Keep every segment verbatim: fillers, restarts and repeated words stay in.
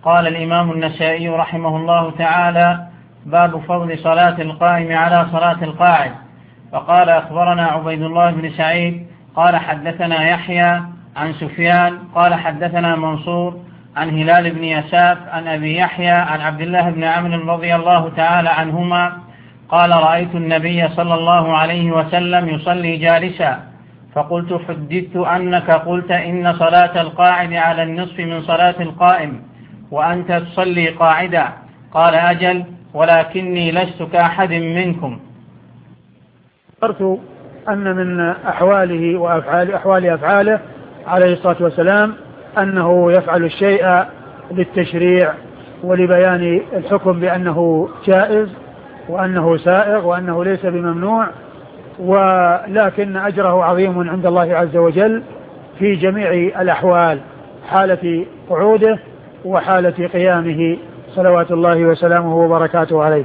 قال الإمام النسائي رحمه الله تعالى: باب فضل صلاة القائم على صلاة القاعد. فقال: أخبرنا عبيد الله بن سعيد قال حدثنا يحيى عن سفيان قال حدثنا منصور عن هلال بن يساف عن أبي يحيى عن عبد الله بن عمرو رضي الله تعالى عنهما قال: رأيت النبي صلى الله عليه وسلم يصلي جالسا، فقلت: حدثت أنك قلت إن صلاة القاعد على النصف من صلاة القائم وأنت تصلي قاعدا. قال: أجل، ولكني لست كأحد منكم. ذكرت أن من أحواله وأفعال أحوال أفعاله عليه الصلاة والسلام أنه يفعل الشيء للتشريع ولبيان الحكم بأنه جائز وأنه سائغ وأنه ليس بممنوع، ولكن أجره عظيم عند الله عز وجل في جميع الأحوال، حالة قعوده وحالة قيامه صلوات الله وسلامه وبركاته عليه.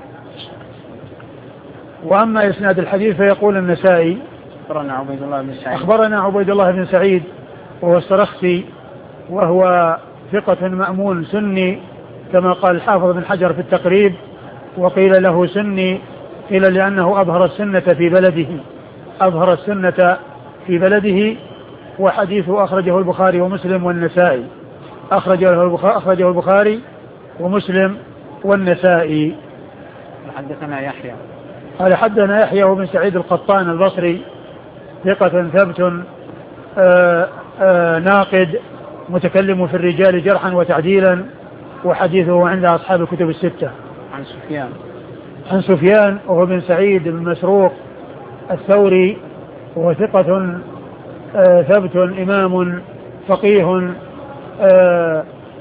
وأما إسناد الحديث فيقول النسائي: أخبرنا عبيد الله بن سعيد أخبرنا عبيد الله بن سعيد وهو السرخسي، وهو ثقة مأمون سني كما قال الحافظ بن حجر في التقريب، وقيل له سني قيل لأنه أظهر السنة في بلده أظهر السنة في بلده وحديثه أخرجه البخاري ومسلم والنسائي أخرجه أخرجه البخاري ومسلم والنسائي. حدثنا يحيى قال حدثنا يحيى بن سعيد القطان البصري ثقة ثبت آآ آآ ناقد متكلم في الرجال جرحا وتعديلا، وحديثه عند أصحاب الكتب الستة. عن سفيان عن سفيان وهو بن سعيد بن مسروق الثوري، وهو ثقة ثبت إمام فقيه آآ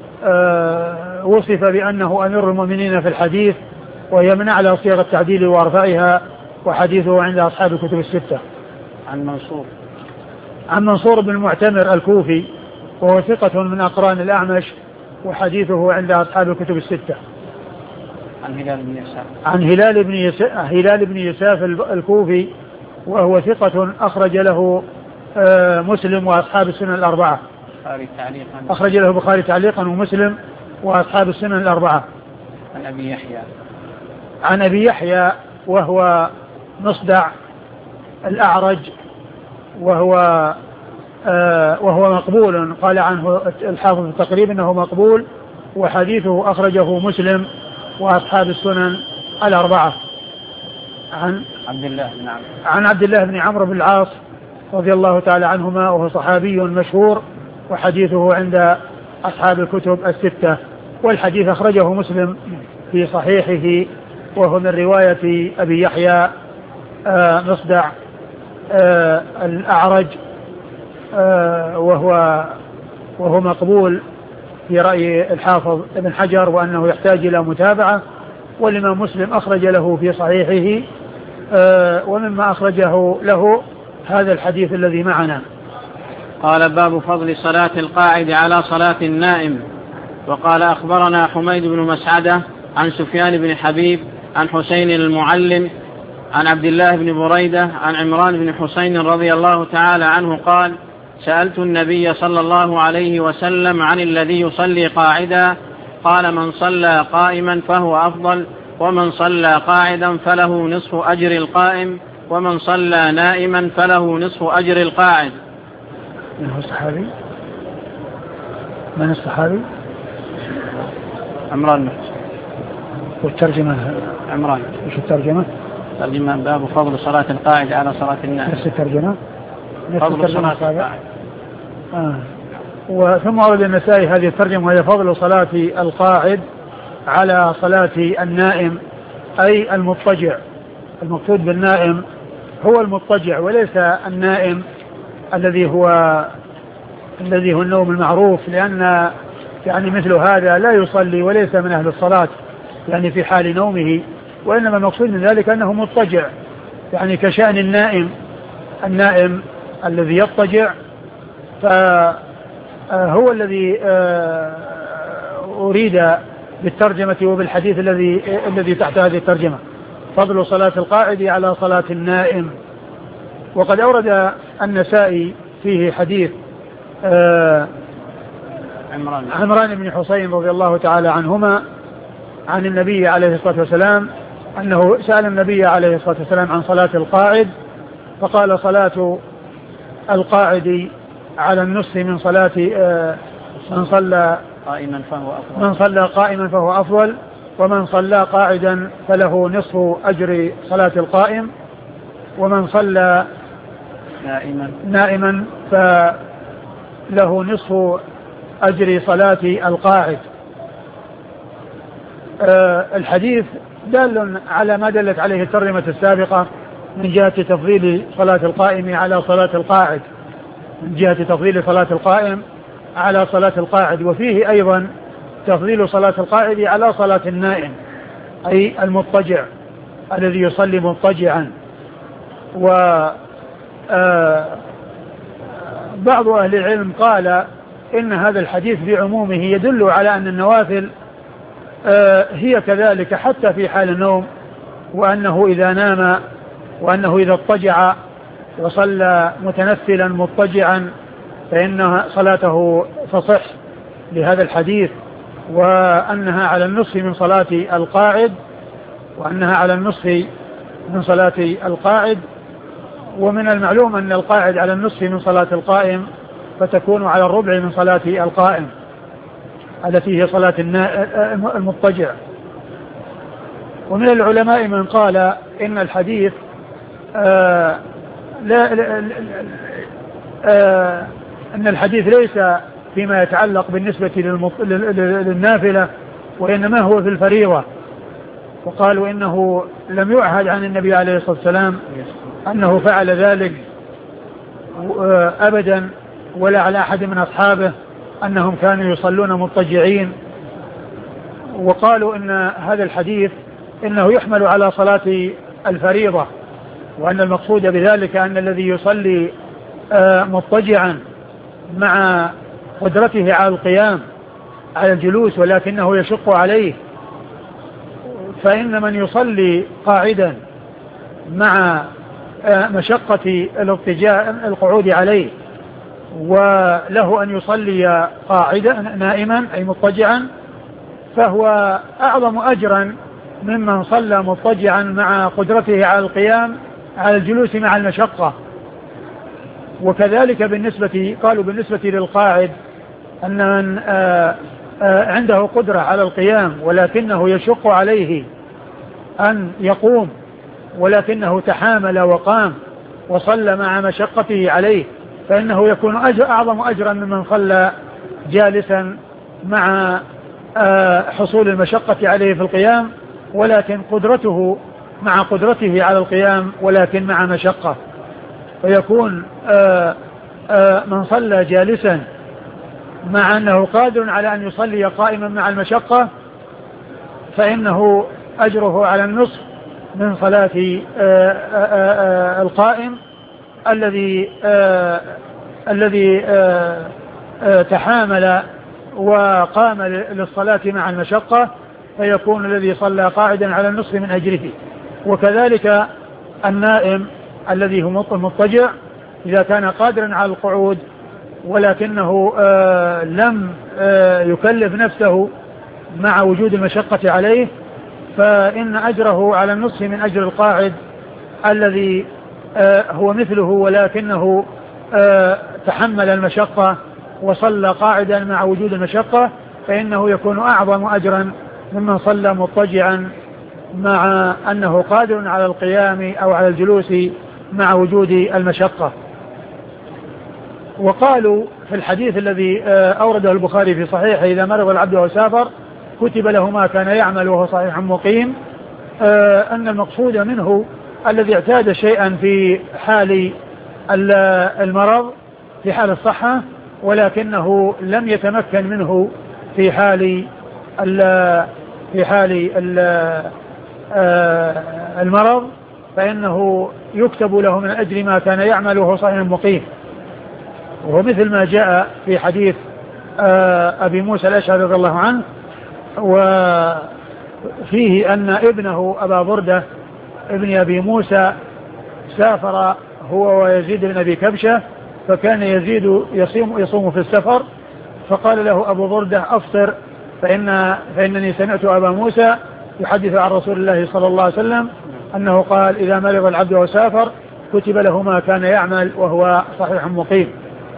آآ وصف بأنه أمير المؤمنين في الحديث، وهي من أعلى صيغ التعديل وأرفعها، وحديثه عند أصحاب الكتب الستة. عن منصور عن منصور بن المعتمر الكوفي، وهو ثقة من أقران الأعمش، وحديثه عند أصحاب الكتب الستة. عن هلال بن يساف عن هلال بن يساف, هلال بن يساف الكوفي، وهو ثقة أخرج له مسلم وأصحاب السنن الأربعة. أخرج له البخاري تعليقا ومسلم وأصحاب السنن الأربعة. عن أبي يحيى عن أبي يحيى وهو مصدع الأعرج، وهو آه وهو مقبول، قال عنه الحافظ التقريب أنه مقبول، وحديثه أخرجه مسلم وأصحاب السنن الأربعة. عن عبد الله بن عمرو عن عبد الله بن عمرو بن العاص رضي الله تعالى عنهما، وهو صحابي مشهور، وحديثه عند أصحاب الكتب الستة. والحديث أخرجه مسلم في صحيحه، وهو من رواية أبي يحيى آه مصدع آه الأعرج، آه وهو وهو مقبول في رأي الحافظ ابن حجر، وأنه يحتاج إلى متابعة. والإمام مسلم أخرج له في صحيحه آه ومما أخرجه له هذا الحديث الذي معنا. قال: باب فضل صلاة القاعد على صلاة النائم. وقال: أخبرنا حميد بن مسعدة عن سفيان بن حبيب عن حسين المعلم عن عبد الله بن بريدة عن عمران بن حسين رضي الله تعالى عنه قال: سألت النبي صلى الله عليه وسلم عن الذي يصلي قاعدا، قال: من صلى قائما فهو أفضل، ومن صلى قاعدا فله نصف أجر القائم، ومن صلى نائما فله نصف أجر القاعد. من هو الصحابي؟ من الصحابي؟ عمران بن حسين. والترجمة عمران. وش الترجمة؟ الترجمة: باب فضل صلاة القاعد على صلاة النائم. نفس الترجمة؟ نفس فضل الترجمة صلاة القاعد. آه. وثم ورد النسائي هذه الترجمة، وهي فضل صلاة القاعد على صلاة النائم، أي المضطجع. المقصود بالنائم هو المضطجع، وليس النائم الذي هو الذي هو النوم المعروف، لأن يعني مثل هذا لا يصلي وليس من أهل الصلاة يعني في حال نومه، وإنما المقصود من ذلك أنه مضطجع، يعني كشأن النائم النائم الذي يضطجع، فهو الذي أريد بالترجمة وبالحديث الذي الذي تحت هذه الترجمة: فضل صلاة القاعد على صلاة النائم. وقد أورد النسائي فيه حديث عمران عمران بن حسين رضي الله تعالى عنهما عن النبي عليه الصلاة والسلام أنه سأل النبي عليه الصلاة والسلام عن صلاة القاعد فقال صلاة القاعد على النصف من صلاة من صلى قائما فهو أفضل من صلى قائما فهو أفضل ومن صلى قاعدا فله نصف أجر صلاة القائم ومن صلى نائما نائما فله نصف أجر صلاة القاعد. أه الحديث دال على ما دلت عليه الترجمة السابقة من جهة تفضيل صلاة القائم على صلاة القاعد من جهة تفضيل صلاة القائم على صلاة القاعد وفيه أيضا تفضيل صلاة القاعد على صلاة النائم أي المضطجع الذي يصلي مضطجعا. و بعض أهل العلم قال إن هذا الحديث بعمومه يدل على أن النوافل هي كذلك حتى في حال النوم وأنه إذا نام وأنه إذا اضطجع وصلى متنفلا مضطجعا فإن صلاته تصح لهذا الحديث وأنها على النصف من صلاة القاعد وأنها على النصف من صلاة القاعد. ومن المعلوم أن القاعد على النصف من صلاة القائم فتكون على الربع من صلاة القائم التي هي صلاة المضطجع. ومن العلماء من قال إن الحديث آه لا آه أن الحديث ليس فيما يتعلق بالنسبة للنافلة وإنما هو في الفريضة وقالوا إنه لم يعهد عن النبي عليه الصلاة والسلام أنه فعل ذلك أبدا ولا على أحد من أصحابه أنهم كانوا يصلون مضطجعين. وقالوا إن هذا الحديث إنه يحمل على صلاة الفريضة وأن المقصود بذلك أن الذي يصلي مضطجعا مع قدرته على القيام على الجلوس ولكنه يشق عليه فإن من يصلي قاعدا مع مشقة الاضطجاع القعود عليه وله أن يصلي قاعدا نائما أي مضطجعا فهو أعظم أجرا ممن صلى مضطجعا مع قدرته على القيام على الجلوس مع المشقة. وكذلك بالنسبة قالوا بالنسبة للقاعد أن من عنده قدرة على القيام ولكنه يشق عليه أن يقوم ولكنه تحامل وقام وصلى مع مشقته عليه فإنه يكون أجر أعظم أجرا ممن صلى جالسا مع حصول المشقة عليه في القيام ولكن قدرته مع قدرته على القيام ولكن مع مشقة. فيكون من صلى جالسا مع أنه قادر على أن يصلي قائما مع المشقة فإنه أجره على النصف من صلاة القائم الذي الذي تحامل وقام للصلاة مع المشقة فيكون الذي صلى قاعدا على النصف من أجره. وكذلك النائم الذي هو مضطجع إذا كان قادرا على القعود ولكنه لم يكلف نفسه مع وجود المشقة عليه فإن أجره على النصف من أجر القاعد الذي هو مثله ولكنه تحمل المشقة وصلى قاعدا مع وجود المشقة فإنه يكون أعظم أجرا ممن صلى مضطجعا مع أنه قادر على القيام أو على الجلوس مع وجود المشقة. وقالوا في الحديث الذي أورده البخاري في صحيحه إذا مرض العبد وسافر كتب له ما كان يعمل وهو صحيح مقيم أن المقصود منه الذي اعتاد شيئا في حال المرض في حال الصحة ولكنه لم يتمكن منه في حال في حال المرض فإنه يكتب له من أجل ما كان يعمل وهو صحيح مقيم. وهو مثل ما جاء في حديث أبي موسى الأشعري رضي الله عنه وفيه أن ابنه أبا بردة ابن أبي موسى سافر هو ويزيد بن أبي كبشة فكان يزيد يصوم, يصوم في السفر فقال له أبو بردة أفطر فإن فإنني سمعت أبا موسى يحدث عن رسول الله صلى الله عليه وسلم أنه قال إذا مرض العبد وسافر كتب له ما كان يعمل وهو صحيح مقيم.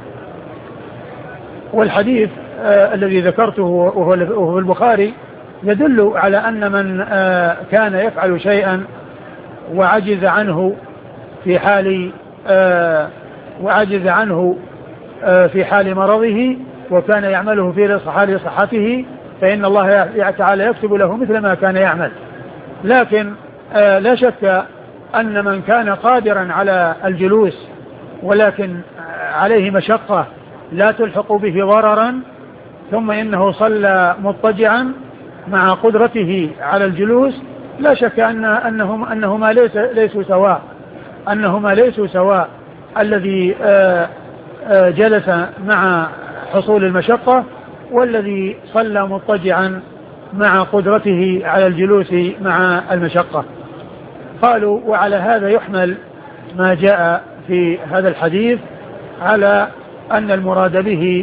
والحديث آه الذي ذكرته وهو في البخاري يدل على أن من آه كان يفعل شيئا وعجز عنه في حال آه وعجز عنه آه في حال مرضه وكان يعمله في حال صحته فإن الله تعالى يكتب له مثل ما كان يعمل. لكن آه لا شك أن من كان قادرا على الجلوس ولكن عليه مشقة لا تلحق به ضررا ثم إنه صلى مضطجعا مع قدرته على الجلوس لا شك أن أنهما, أنهما ليس ليسوا سواء أنهما ليسوا سواء الذي آآ آآ جلس مع حصول المشقة والذي صلى مضطجعا مع قدرته على الجلوس مع المشقة. قالوا وعلى هذا يحمل ما جاء في هذا الحديث على أن المراد به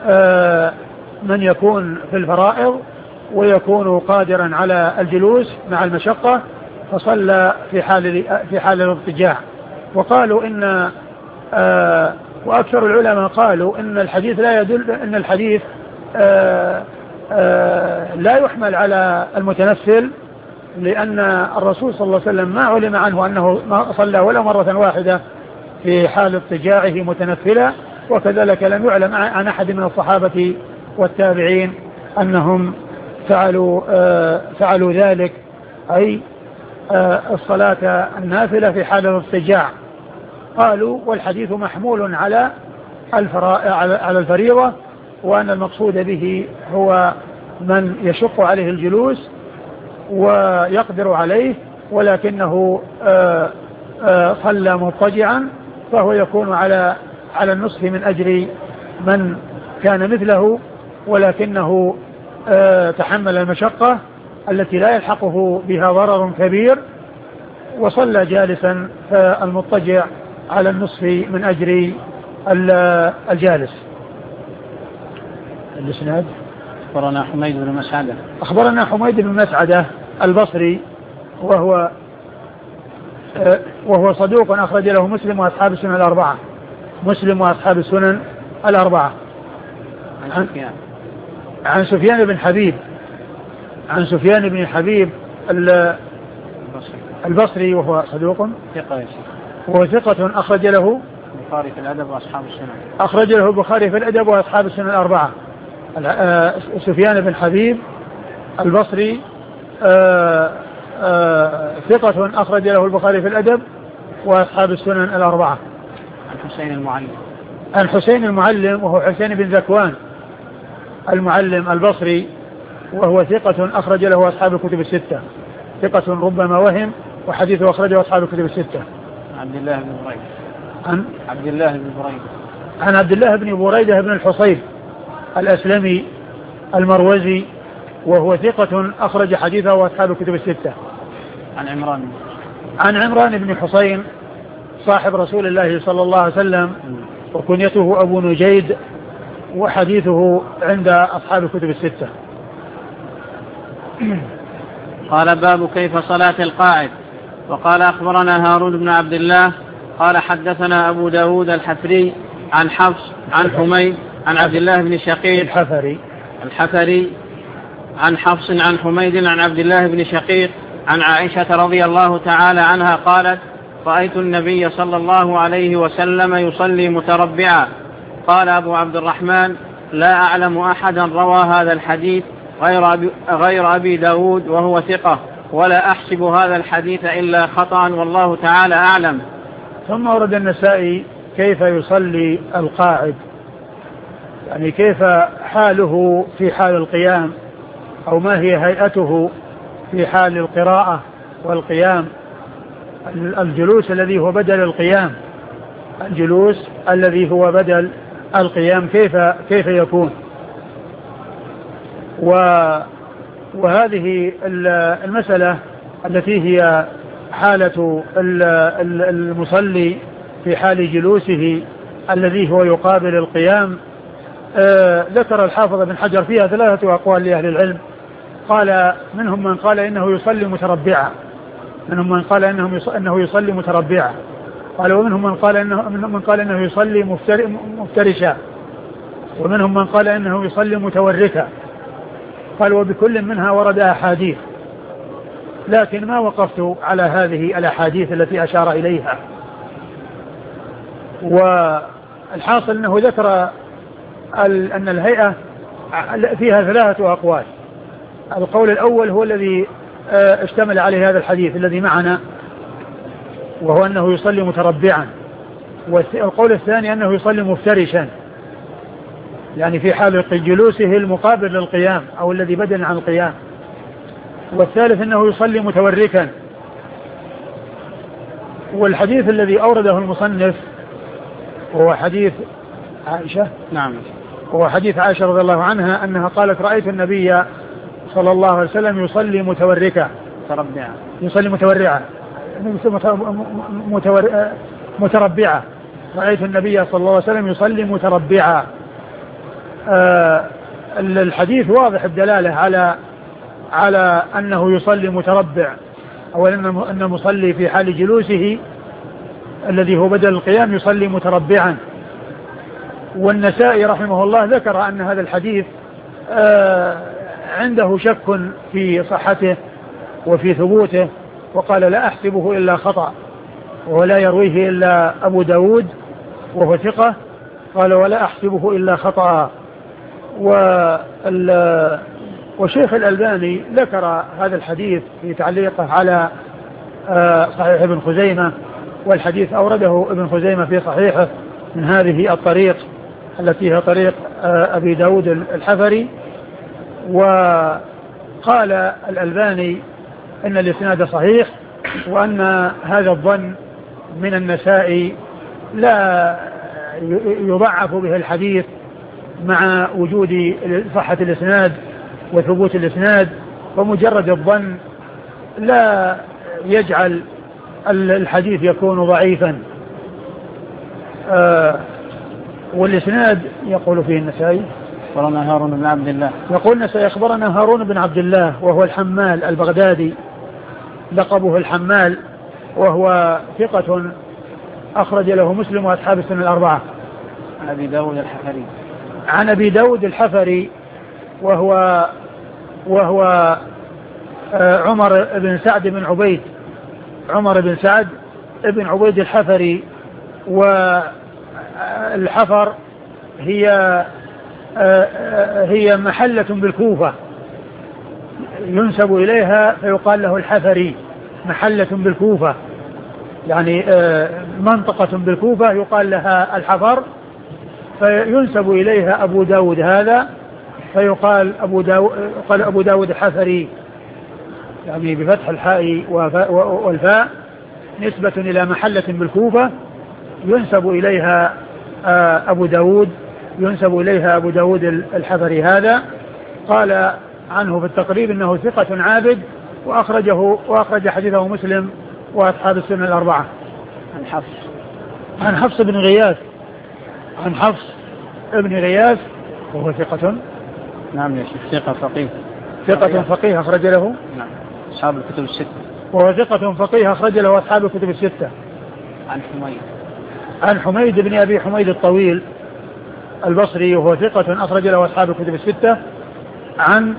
من يكون في الفرائض ويكون قادرا على الجلوس مع المشقة فصلى في حال في حال الاضطجاع. وقالوا إن آه وأكثر العلماء قالوا إن الحديث لا يدل إن الحديث آه آه لا يحمل على المتنفل لأن الرسول صلى الله عليه وسلم ما علم عنه أنه صلى ولا مرة واحدة في حال اضطجاعه متنفلا وكذلك لم يعلم عن أحد من الصحابة والتابعين أنهم فعلوا آه فعلوا ذلك أي آه الصلاة النافلة في حال الاضطجاع. قالوا والحديث محمول على على الفريضة وأن المقصود به هو من يشق عليه الجلوس ويقدر عليه ولكنه آه آه صلى مضطجعا فهو يكون على على النصف من أجر من كان مثله ولكنه آه تحمل المشقة التي لا يلحقه بها ضرر كبير وصلى جالسا فالمضطجع على النصف من أجر الجالس. الإسناد أخبرنا حميد بن مسعدة أخبرنا حميد بن مسعدة البصري وهو آه وهو صدوق أخرج له مسلم وأصحاب السنن الأربعة مسلم وأصحاب السنن الأربعة عن سفيان عن سفيان بن حبيب عن سفيان بن حبيب البصري وهو صدوق ثقة وهو ثقة أخرج له البخاري في الأدب وأصحاب السنن أخرج له البخاري في الأدب وأصحاب السنن الأربعة. سفيان بن حبيب البصري آآ آآ ثقة أخرج له البخاري في الأدب وأصحاب السنن الأربعة. عن حسين المعلم عن حسين المعلم وهو حسين بن ذكوان المعلم البصري وهو ثقة أخرج له أصحاب الكتب الستة ثقة ربما وهم وحديثه أخرجه أصحاب الكتب الستة. عبد الله بن بريدة عن عبد الله بن بريدة عن عبد الله بن بريدة بن الحصيب الأسلمي المروزي وهو ثقة أخرج حديثه أصحاب الكتب الستة. عن عمران عن عمران بن حسين صاحب رسول الله صلى الله عليه وسلم وكنيته أبو نجيد وحديثه عند أصحاب الكتب الستة. قال باب كيف صلاة القاعد. وقال أخبرنا هارون بن عبد الله قال حدثنا أبو داود الحفري عن حفص عن حميد عن عبد الله بن شقيق الحفري الحفري عن حفص عن حميد عن عبد الله بن شقيق عن عائشة رضي الله تعالى عنها قالت رأيت النبي صلى الله عليه وسلم يصلي متربعا. قال أبو عبد الرحمن لا أعلم أحدا روى هذا الحديث غير أبي, غير أبي داود وهو ثقة ولا أحسب هذا الحديث إلا خطأ والله تعالى أعلم. ثم ورد النسائي كيف يصلي القاعد يعني كيف حاله في حال القيام أو ما هي هيئته في حال القراءة والقيام الجلوس الذي هو بدل القيام الجلوس الذي هو بدل القيام كيف كيف يكون. وهذه المسألة التي هي حالة المصلي في حال جلوسه الذي هو يقابل القيام آه ذكر الحافظ بن حجر فيها ثلاثة أقوال لأهل العلم. قال منهم من قال إنه يصلي متربعا، منهم من قال إنه إنه يصلي متربعا، قال ومنهم من قال إنه من قال إنه يصلي مفترشا، ومنهم من قال إنه يصلي متوركا. قال وبكل منها ورد أحاديث، لكن ما وقفت على هذه الأحاديث التي أشار إليها. والحاصل أنه ذكر أن الهيئة فيها ثلاثة أقوال. القول الأول هو الذي اشتمل عليه هذا الحديث الذي معنا، وهو أنه يصلي متربعا. والقول الثاني أنه يصلي مفترشا، يعني في حال جلوسه المقابل للقيام أو الذي بدل عن القيام. والثالث أنه يصلي متوركا. والحديث الذي أورده المصنف وهو حديث عائشة، نعم، هو حديث عائشة رضي الله عنها أنها قالت رأيت النبي صلى الله عليه وسلم يصلي متوركا، متربعا، يصلي متورعا متور... متربعا. رأيت النبي صلى الله عليه وسلم يصلي متربعا. آه الحديث واضح الدلالة على على أنه يصلي متربع، أو أن المصلي في حال جلوسه الذي هو بدل القيام يصلي متربعا. والنسائي رحمه الله ذكر أن هذا الحديث آه عنده شك في صحته وفي ثبوته، وقال لا أحسبه إلا خطأ، ولا يرويه إلا أبو داود وهو ثقة. قال ولا أحسبه إلا خطأ. وشيخ الألباني ذكر هذا الحديث في تعليقه على صحيح ابن خزيمة، والحديث أورده ابن خزيمة في صحيحه من هذه الطريق التي هي طريق أبي داود الحفري. وقال الألباني إن الإسناد صحيح، وأن هذا الظن من النسائي لا يضعف به الحديث مع وجود صحة الإسناد وثبوت الإسناد، ومجرد الظن لا يجعل الحديث يكون ضعيفا. آه والإسناد يقول فيه النسائي أخبرنا هارون بن عبد الله، يقول النسائي أخبرنا هارون بن عبد الله وهو الحمال البغدادي، لقبه الحمال، وهو ثقة أخرج له مسلم وأصحاب السنة الأربعة. عن أبي داود الحفري، عن أبي داود الحفري وهو وهو عمر بن سعد بن عبيد، عمر بن سعد بن عبيد الحفري. والحفر هي هي محلة بالكوفة ينسب إليها فيقال له الحفري، محلة بالكوفة، يعني منطقة بالكوفة يقال لها الحفر، فينسب إليها أبو داود هذا فيقال أبو داود, قال أبو داود الحفري، يعني بفتح الحاء والفاء، نسبة إلى محلة بالكوفة ينسب إليها أبو داود ينسب إليها أبو داود الحفري هذا. قال عنه في التقريب إنه ثقة عابد، وأخرجه وأخرج حديثه مسلم وأصحاب السنة الأربعة. عن حفص عن حفص بن غياث عن حفص بن غياث وهو ثقة، نعم يا شيخ، ثقة فقيه ثقة فقيه أخرج له نعم أصحاب الكتب الستة، وهو ثقة فقيه أخرج له أصحاب الكتب الستة. عن حميد عن حميد بن أبي حميد الطويل البصري وهو ثقة أخرج له أصحاب الكتب الستة. عن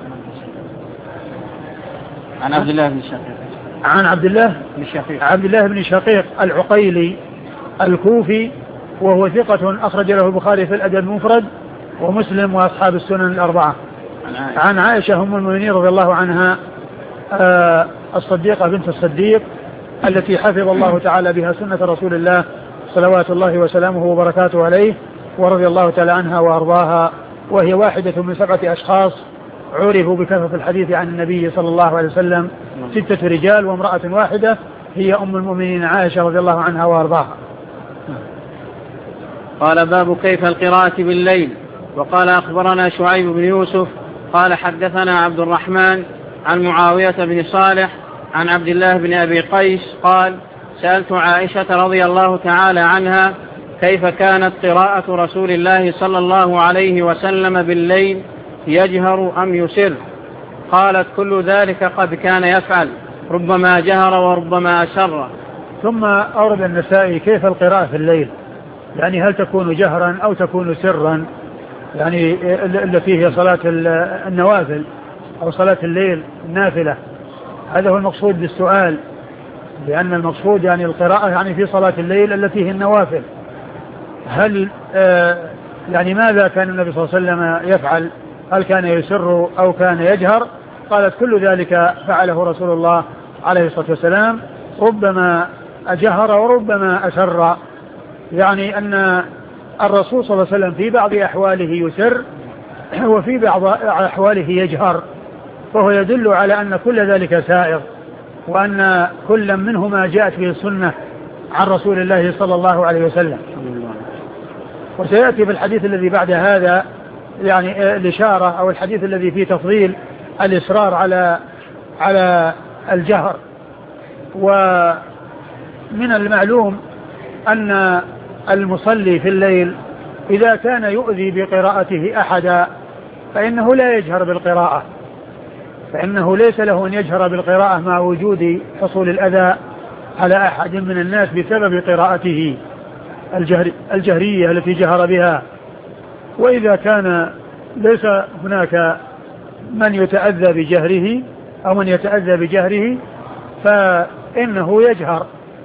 عن عبد الله بن شقيق عن عبد الله بن شقيق عبد الله بن شقيق العقيلي الكوفي وهو ثقة أخرج له البخاري في الأدب المفرد ومسلم وأصحاب السنن الأربعة. عن عائشة, عن عائشة أم المؤمنين رضي الله عنها آه الصديقة بنت الصديق التي حفظ الله تعالى بها سنة رسول الله صلوات الله وسلامه وبركاته عليه، ورضي الله تعالى عنها وأرضاها، وهي واحدة من سبعة أشخاص عرفوا بكثرة الحديث عن النبي صلى الله عليه وسلم، ستة رجال وامرأة واحدة هي أم المؤمنين عائشة رضي الله عنها وأرضاها. قال باب كيف القراءة بالليل. وقال أخبرنا شعيب بن يوسف قال حدثنا عبد الرحمن عن معاوية بن صالح عن عبد الله بن أبي قيس قال سألت عائشة رضي الله تعالى عنها كيف كانت قراءة رسول الله صلى الله عليه وسلم بالليل، يجهر أم يسر؟ قالت كل ذلك قد كان يفعل، ربما جهر وربما أسر. ثم أورد النسائي كيف القراءة في الليل، يعني هل تكون جهرا أو تكون سرا، يعني التي هي صلاة النوافل أو صلاة الليل النافلة. هذا هو المقصود بالسؤال، لأن المقصود يعني القراءة يعني في صلاة الليل التي هي النوافل. هل آه يعني ماذا كان النبي صلى الله عليه وسلم يفعل؟ هل كان يسر أو كان يجهر؟ قالت كل ذلك فعله رسول الله عليه الصلاة والسلام، ربما أجهر وربما أسر، يعني أن الرسول صلى الله عليه وسلم في بعض أحواله يسر وفي بعض أحواله يجهر، فهو يدل على أن كل ذلك سائغ، وأن كل منهما جاءت به السنة عن رسول الله صلى الله عليه وسلم. وسيأتي في الحديث الذي بعد هذا يعني الإشارة أو الحديث الذي فيه تفضيل الإصرار على على الجهر. ومن المعلوم أن المصلي في الليل إذا كان يؤذي بقراءته أحدا فإنه لا يجهر بالقراءة، فإنه ليس له أن يجهر بالقراءة مع وجود حصول الأذى على أحد من الناس بسبب قراءته الجهر الجهرية التي جهر بها. وإذا كان ليس هناك من يتأذى بجهره أو من يتأذى بجهره فإنه يجهر.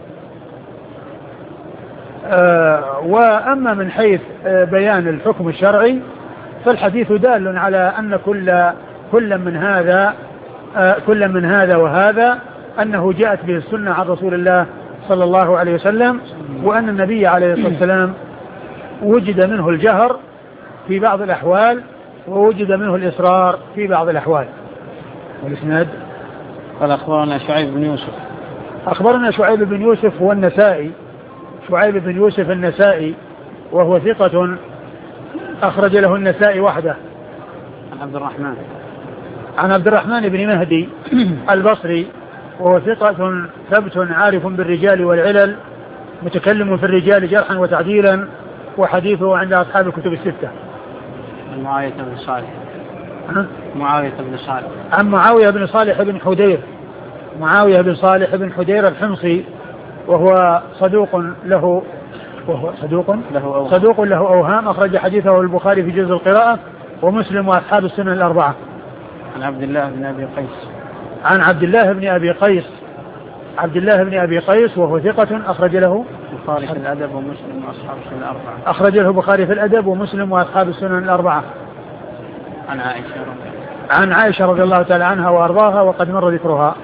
آه وأما من حيث آه بيان الحكم الشرعي فالحديث دال على أن كل كل من هذا آه كل من هذا وهذا أنه جاءت به السنة عن رسول الله صلى الله عليه وسلم، وأن النبي عليه الصلاة والسلام وجد منه الجهر في بعض الأحوال ووجد منه الإصرار في بعض الأحوال. والإسناد قال أخبرنا شعيب بن يوسف. أخبرنا شعيب بن يوسف هو النسائي، شعيب بن يوسف النسائي، وهو ثقة أخرج له النسائي وحده. عن عبد الرحمن عن عبد الرحمن بن مهدي البصري، وهو ثقة ثبت عارف بالرجال والعلل، متكلم في الرجال جرحا وتعديلا، وحديثه عند أصحاب الكتب الستة. عن معاوية بن صالح معاوية بن صالح عن معاوية بن صالح بن حدير معاوية بن صالح بن حدير الحمصي، وهو صدوق له وهو صدوق له أوهام. صدوق له أوهام، أخرج حديثه البخاري في جزء القراءة ومسلم وأصحاب السنن الأربعة. عن عبد الله بن أبي قيس عن عبد الله بن أبي قيس عبد الله بن أبي قيس وهو ثقة أخرج له البخاري في الأدب ومسلم وأصحاب السنن الأربعة. أخرج له البخاري في الأدب ومسلم وأصحاب السنن الأربعة. عن عائشة رضي عن عائشة رضي الله تعالى عنها وأرضاها، وقد مر ذكرها.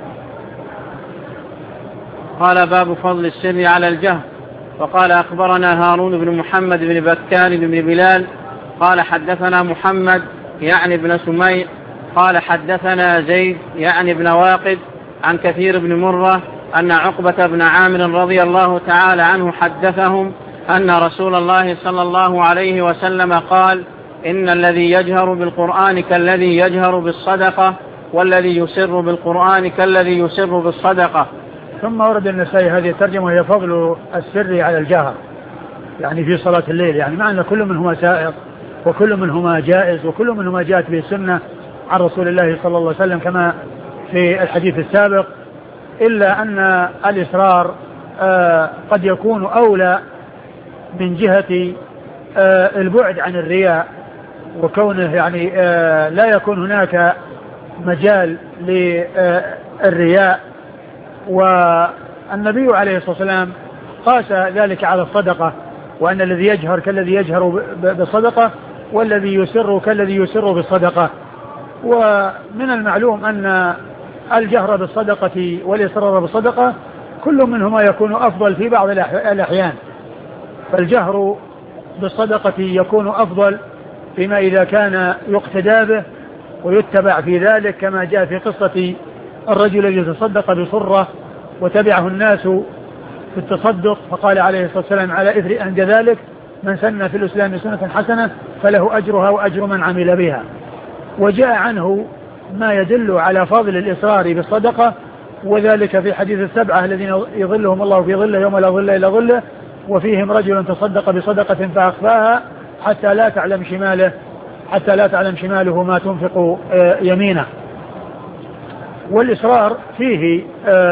قال باب فضل السر على الجهر. وقال أخبرنا هارون بن محمد بن بكار بن بلال قال حدثنا محمد يعني بن سمير قال حدثنا زيد يعني بن واقد عن كثير بن مرة أن عقبة بن عامر رضي الله تعالى عنه حدثهم أن رسول الله صلى الله عليه وسلم قال إن الذي يجهر بالقرآن كالذي يجهر بالصدقة، والذي يسر بالقرآن كالذي يسر بالصدقة. ثم ورد النسائي هذه الترجمة هي فضل السر على الجهر، يعني في صلاة الليل، يعني معنى كل منهما سائق وكل منهما جائز وكل منهما جاءت به السنة عن رسول الله صلى الله عليه وسلم كما في الحديث السابق، إلا أن الإصرار آه قد يكون أولى من جهة آه البعد عن الرياء، وكونه يعني آه لا يكون هناك مجال للرياء. والنبي عليه الصلاة والسلام قاس ذلك على الصدقة، وأن الذي يجهر كالذي يجهر بالصدقة، والذي يسر كالذي يسر بالصدقة. ومن المعلوم أن الجهر بالصدقة والإصرار بالصدقة كل منهما يكون أفضل في بعض الأحيان، فالجهر بالصدقة يكون أفضل فيما إذا كان يقتدى به ويتبع في ذلك، كما جاء في قصة الرجل الذي تصدق بصرة وتبعه الناس في التصدق، فقال عليه الصلاة والسلام على إثر أن ذلك من سن في الإسلام سنة حسنة فله أجرها وأجر من عمل بها. وجاء عنه ما يدل على فضل الإصرار بالصدقة، وذلك في حديث السبعة الذين يظلهم الله في ظله يوم لا ظل إلا ظله، وفيهم رجل تصدق بصدقة فأخفاها حتى لا تعلم شماله حتى لا تعلم شماله ما تنفق يمينه. والإصرار فيه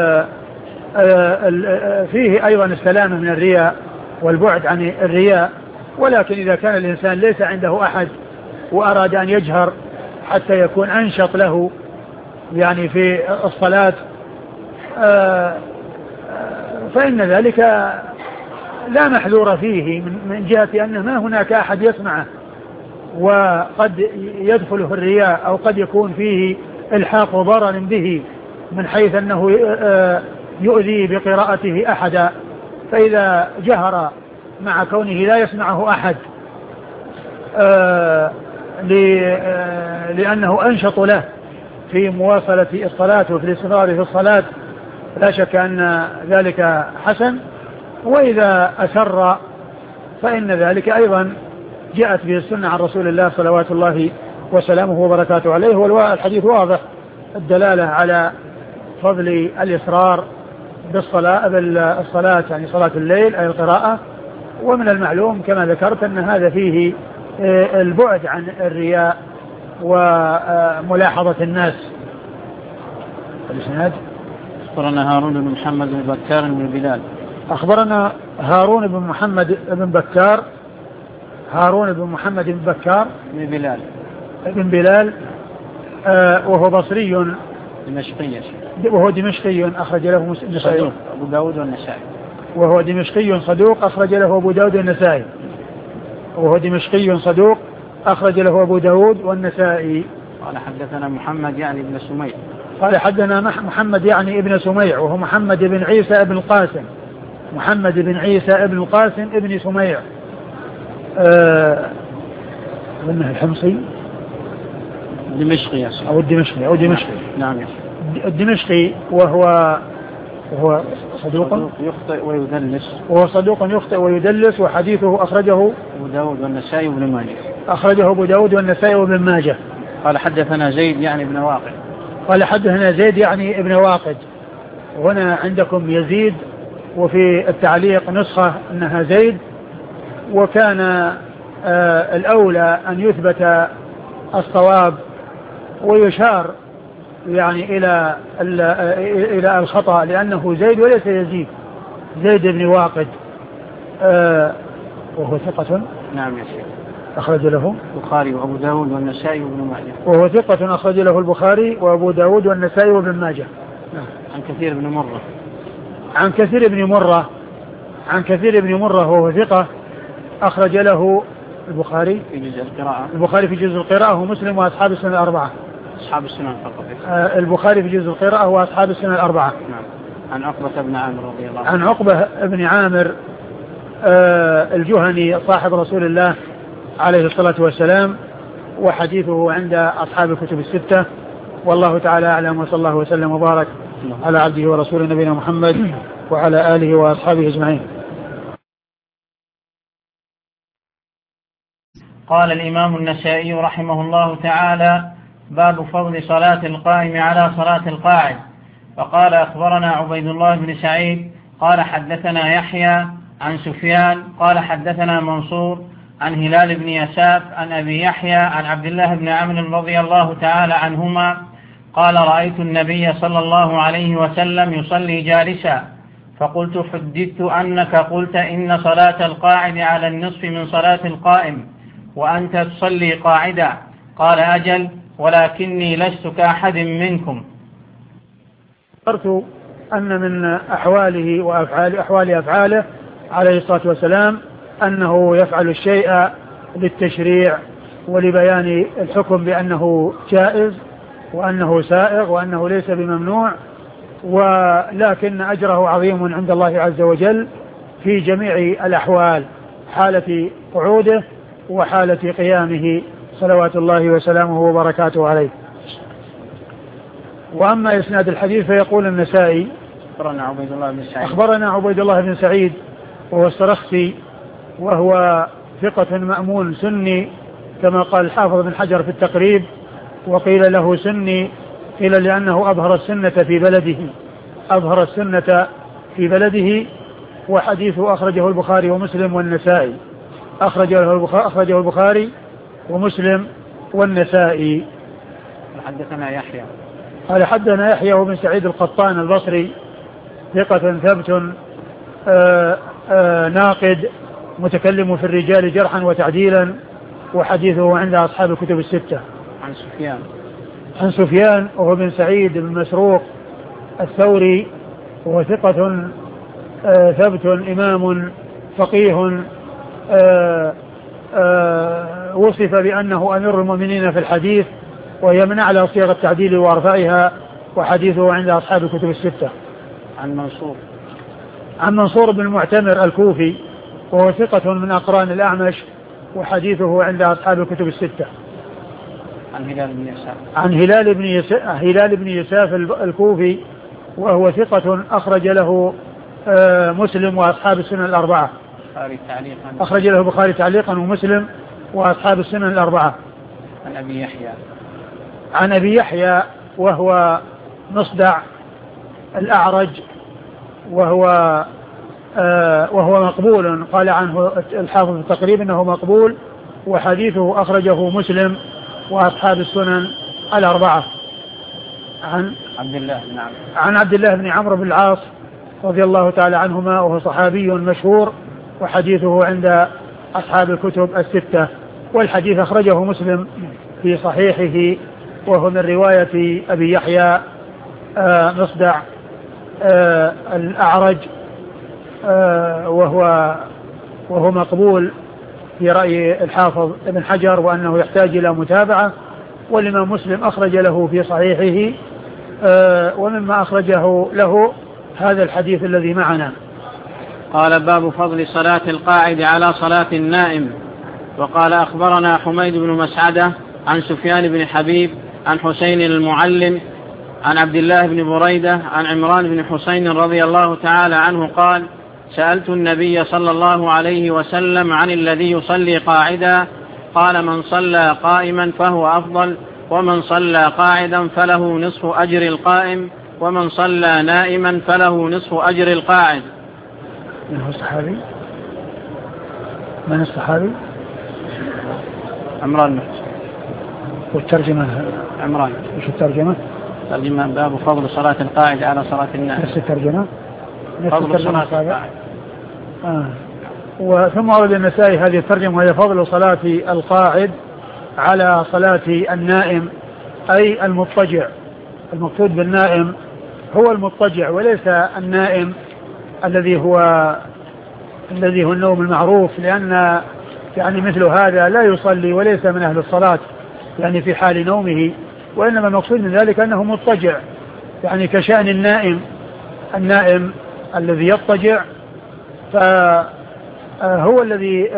فيه أيضا السلامة من الرياء والبعد عن الرياء، ولكن إذا كان الإنسان ليس عنده أحد وأراد أن يجهر حتى يكون أنشط له يعني في الصلاة فإن ذلك لا محذور فيه من جهة أنه ما هناك أحد يسمعه، وقد يدخله الرياء أو قد يكون فيه الحاق ضرر به من حيث أنه يؤذي بقراءته أحدا، فإذا جهر مع كونه لا يسمعه أحد لأنه أنشط له في مواصلة الصلاة وفي الاستمرار في الصلاة لا شك أن ذلك حسن. وإذا أسر فإن ذلك أيضا جاءت به السنة عن رسول الله صلوات الله وسلامه وبركاته عليه، والحديث واضح الدلالة على فضل الإصرار بالصلاة بالصلاة يعني صلاة الليل أي القراءة. ومن المعلوم كما ذكرت أن هذا فيه البعد عن الرياء وملاحظة الناس. الإسناد أخبرنا هارون بن محمد بن بكار بن بلال. أخبرنا هارون بن محمد بن بكار هارون بن محمد بن بكار بن بلال بن بلال آه وهو بصري دمشقي وهو دمشقي أخرج له صدوق أبو داود والنسائي وهو دمشقي صدوق أخرج له أبو داود والنسائي وهو دمشقي صدوق أخرج له أبو داود والنسائي. قال حدثنا محمد يعني ابن سميع قال حدثنا محمد يعني ابن سميع وهو محمد بن عيسى ابن القاسم محمد بن عيسى ابن القاسم ابن سميع آه منه الحمصي دمشقي أو الدمشقي أو دمشقي نعم الدمشقي وهو وهو صدوق يخطئ ويدلس وهو صدوق يخطئ ويدلس وحديثه أخرجه أبو داود والنسائي وابن ماجه أخرجه أبو داود والنسائي وابن ماجه. قال حدثنا زيد يعني ابن واقد قال حدثنا زيد يعني ابن واقد. هنا عندكم يزيد وفي التعليق نسخة أنها زيد، وكان آه الأولى أن يثبت الصواب ويشار يعني إلى إلى الخطأ لأنه زيد وليس يزيد زيد بن واقد آه وهو ثقة. نعم يا شيخ أخرج له البخاري وأبو داود والنسائي وابن ماجه. وهو ثقة أخرج له البخاري وأبو داود والنسائي وابن ماجه. عن كثير بن مرة عن كثير بن مرة عن كثير بن مرة وهو ثقة أخرج له البخاري في جزء القراءة البخاري في جزء القراءة ومسلم وأصحاب السنة الأربعة. أصحاب السنة فقط. آه البخاري في جزء القراءة وأصحاب السنة الأربعة. نعم. عن عقبة بن عامر رضي الله عنه. عن عقبة بن عامر آه الجهني صاحب رسول الله عليه الصلاة والسلام، وحديثه عند أصحاب الكتب الستة. والله تعالى أعلم، وصلى الله وسلم وبارك على عبده ورسوله نبينا محمد وعلى آله وأصحابه أجمعين. قال الإمام النسائي رحمه الله تعالى: باب فضل صلاة القائم على صلاة القاعد. وقال أخبرنا عبيد الله بن سعيد قال حدثنا يحيى عن سفيان قال حدثنا منصور عن هلال بن يساف عن أبي يحيى عن عبد الله بن عمرو رضي الله تعالى عنهما قال: رأيت النبي صلى الله عليه وسلم يصلي جالسا، فقلت: حدثت أنك قلت إن صلاة القاعد على النصف من صلاة القائم وأنت تصلي قاعدا. قال: أجل، ولكني لست كأحد منكم. ذكرت أن من أحواله وأفعال أحوال أفعاله عليه الصلاة والسلام أنه يفعل الشيء للتشريع ولبيان الحكم بأنه جائز وأنه سائغ وأنه ليس بممنوع، ولكن أجره عظيم عند الله عز وجل في جميع الأحوال، حالة قعوده وحالة قيامه صلوات الله وسلامه وبركاته عليه. وأما إسناد الحديث فيقول النسائي: أخبرنا عبيد الله بن سعيد أخبرنا عبيد الله بن سعيد وهو السرخسي وهو ثقة مأمون سني كما قال الحافظ بن حجر في التقريب، وقيل له سني قيل لأنه أظهر السنة في بلده أظهر السنة في بلده وحديثه أخرجه البخاري ومسلم والنسائي. أخرجه البخاري, أخرجه البخاري ومسلم والنسائي. حدثنا يحيى قال حدثنا يحيى بن سعيد القطان البصري ثقة ثبت آآ آآ ناقد متكلم في الرجال جرحا وتعديلا، وحديثه عند أصحاب الكتب الستة. عن سفيان عن سفيان وهو بن سعيد بن مسروق الثوري، وهو ثقة ثبت إمام فقيه آآ آآ وصف بأنه أمير المؤمنين في الحديث، وهي من أعلى صيغ التعديل وأرفعها، وحديثه عند أصحاب الكتب الستة. عن منصور عن منصور بن المعتمر الكوفي، وهو ثقة من أقران الأعمش، وحديثه عند أصحاب الكتب الستة. عن هلال بن يساف عن هلال بن يساف, هلال بن يساف الكوفي، وهو ثقة أخرج له مسلم وأصحاب السنن الأربعة. أخرج له البخاري تعليقا ومسلم وأصحاب السنن الأربعة. عن أبي يحيى عن أبي يحيى وهو مصدع الأعرج، وهو آه وهو مقبول، قال عنه الحافظ تقريبا أنه مقبول، وحديثه أخرجه مسلم وأصحاب السنن الأربعة. عن عبد الله بن عمرو عن عبد الله بن عمرو بن العاص رضي الله تعالى عنهما، وهو صحابي مشهور، وحديثه عند أصحاب الكتب الستة. والحديث أخرجه مسلم في صحيحه، وهو من رواية أبي يحيى آه مصدع آه الأعرج، آه وهو وهو مقبول في رأي الحافظ ابن حجر، وأنه يحتاج إلى متابعة. والإمام مسلم أخرج له في صحيحه آه ومما أخرجه له هذا الحديث الذي معنا. قال باب فضل صلاة القاعد على صلاة النائم. وقال أخبرنا حميد بن مسعدة عن سفيان بن حبيب عن حسين المعلم عن عبد الله بن بريدة عن عمران بن حسين رضي الله تعالى عنه قال: سألت النبي صلى الله عليه وسلم عن الذي يصلي قاعدا، قال: من صلى قائما فهو أفضل، ومن صلى قاعدا فله نصف أجر القائم، ومن صلى نائما فله نصف أجر القاعد. من هو الصحابي؟ من الصحابي؟ عمران بن حسين. والترجمة عمران. وش الترجمة؟ ترجمة باب فضل صلاة القاعد على صلاة النائم. نفس الترجمة؟ نفس فضل الترجمة صلاة القاعد. آه. وثم ورد النسائي هذه الترجمة، وهي فضل صلاة القاعد على صلاة النائم، أي المضطجع. المقصود بالنائم هو المضطجع، وليس النائم الذي هو الذي هو النوم المعروف، لأن يعني مثل هذا لا يصلي وليس من أهل الصلاة يعني في حال نومه، وإنما المقصود من ذلك أنه مضطجع، يعني كشأن النائم. النائم الذي يضطجع فهو الذي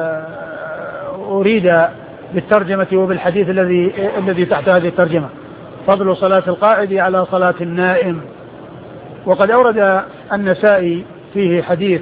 أريد بالترجمة وبالحديث الذي الذي تحت هذه الترجمة، فضل صلاة القاعد على صلاة النائم. وقد أورد النسائي فيه حديث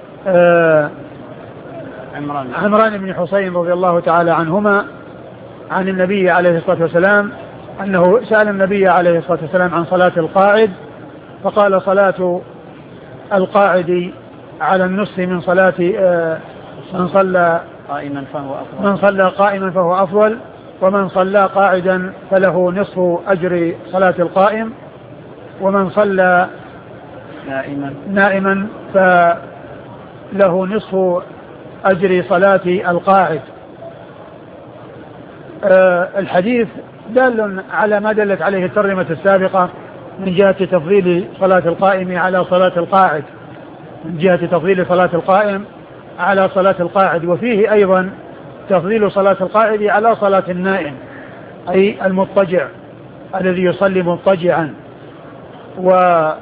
عمران بن حسين رضي الله تعالى عنهما عن النبي عليه الصلاة والسلام أنه سأل النبي عليه الصلاة والسلام عن صلاة القاعد، فقال: صلاة القاعد على النصف من صلاة من صلى قائما فهو أفضل من صلى قائما فهو أفضل، ومن صلى قاعدا فله نصف أجر صلاة القائم، ومن صلى نائما نائما فله نصف أجر صلاة القاعد. أه الحديث دال على ما دلت عليه الترجمة السابقة من جهة تفضيل صلاة القائم على صلاة القاعد، من جهة تفضيل صلاة القائم على صلاة القاعد، وفيه أيضا تفضيل صلاة القاعد على صلاة النائم، أي المضطجع الذي يصلي مضطجعا. وبعض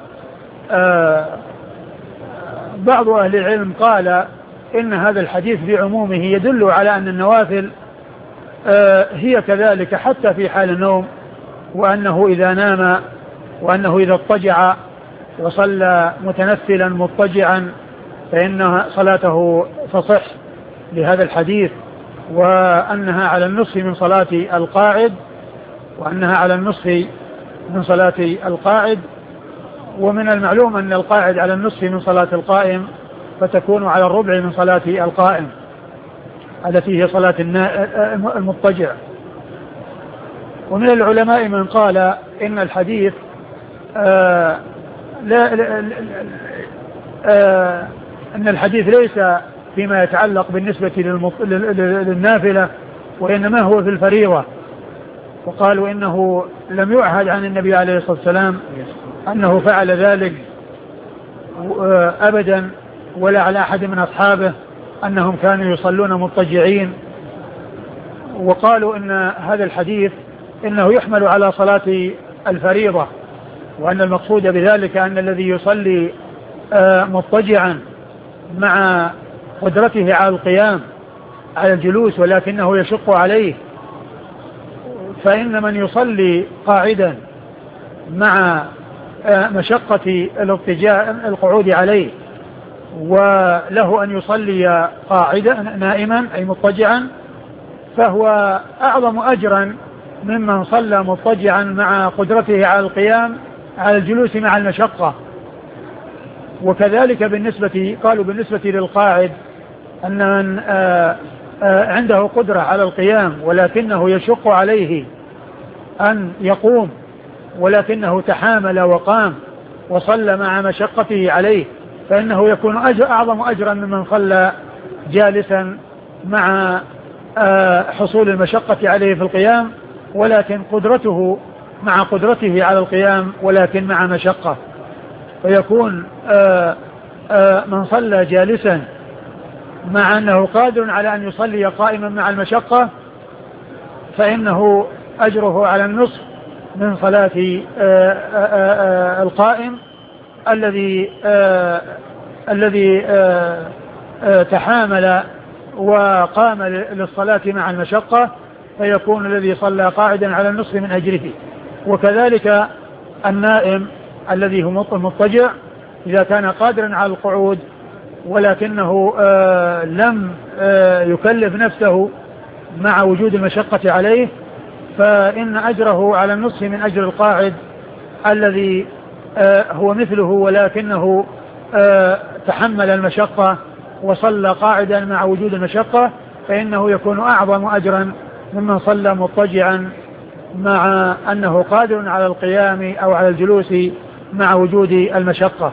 أهل العلم قال إن هذا الحديث بعمومه يدل على أن النوافل هي كذلك حتى في حال النوم، وأنه إذا نام وأنه إذا اضطجع وصلى متنفلا مضطجعا فإن صلاته تصح لهذا الحديث، وأنها على النصف من صلاة القاعد وأنها على النصف من صلاة القاعد. ومن المعلوم أن القاعد على النصف من صلاة القائم، فتكون على الربع من صلاة القائم التي هي صلاة المضطجع. ومن العلماء من قال إن الحديث آه لا لا آه أن الحديث ليس فيما يتعلق بالنسبة للنافلة، وإنما هو في الفريضة. وقالوا إنه لم يعهد عن النبي عليه الصلاة والسلام أنه فعل ذلك أبدا، ولا على أحد من أصحابه أنهم كانوا يصلون مضطجعين. وقالوا إن هذا الحديث إنه يحمل على صلاة الفريضة، وأن المقصود بذلك أن الذي يصلي مضطجعا مع قدرته على القيام على الجلوس ولكنه يشق عليه، فإن من يصلي قاعدا مع مشقة الاضطجاع القعود عليه وله أن يصلي قاعدا نائما أي مضطجعا، فهو أعظم أجرا ممن صلى مضطجعا مع قدرته على القيام على الجلوس مع المشقة. وكذلك بالنسبة قالوا بالنسبة للقاعد أن من آآ آآ عنده قدرة على القيام ولكنه يشق عليه أن يقوم، ولكنه تحامل وقام وصلى مع مشقته عليه، فإنه يكون أجر أعظم أجرا ممن صلى جالسا مع حصول المشقة عليه في القيام، ولكن قدرته مع قدرته على القيام ولكن مع مشقة. فيكون آآ آآ من صلى جالسا مع أنه قادر على أن يصلي قائما مع المشقة، فإنه أجره على النصف من صلاة آآ آآ القائم الذي آآ الذي آآ آآ تحامل وقام للصلاة مع المشقة، فيكون الذي صلى قاعدا على النصف من أجره. وكذلك النائم الذي هو مضطجع إذا كان قادرا على القعود ولكنه آه لم آه يكلف نفسه مع وجود المشقة عليه، فإن أجره على النصف من أجر القاعد الذي آه هو مثله ولكنه آه تحمل المشقة وصلى قاعدا مع وجود المشقة، فإنه يكون أعظم أجرا ممن صلى مضطجعا مع أنه قادر على القيام أو على الجلوس مع وجود المشقة.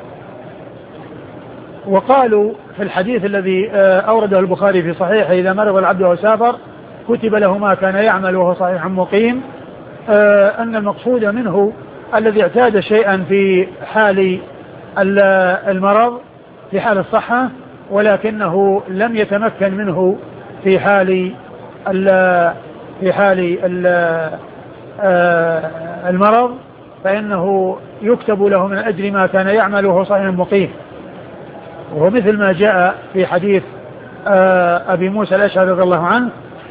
وقالوا في الحديث الذي أورده البخاري في صحيحه إذا مرض العبد وسافر كتب له ما كان يعمل وهو صحيح مقيم، أن المقصود منه الذي اعتاد شيئا في حال المرض في حال الصحة ولكنه لم يتمكن منه في حال في حال المرض، فإنه يكتب له من أجل ما كان يعمل وهو صحيح مقيم. وهو مثل ما جاء في حديث أبي موسى الأشعري رضي الله عنه،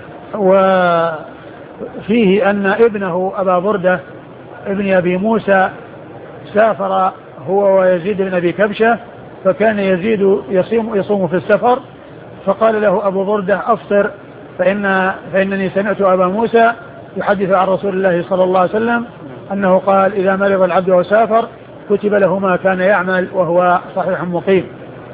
وفيه أن ابنه أبا بردة ابن أبي موسى سافر هو ويزيد بن أبي كبشة، فكان يزيد يصوم, يصوم في السفر، فقال له أبو بردة أفطر فإن فإنني سمعت أبا موسى يحدث عن رسول الله صلى الله عليه وسلم أنه قال إذا مرض العبد وسافر كتب له ما كان يعمل وهو صحيح مقيم.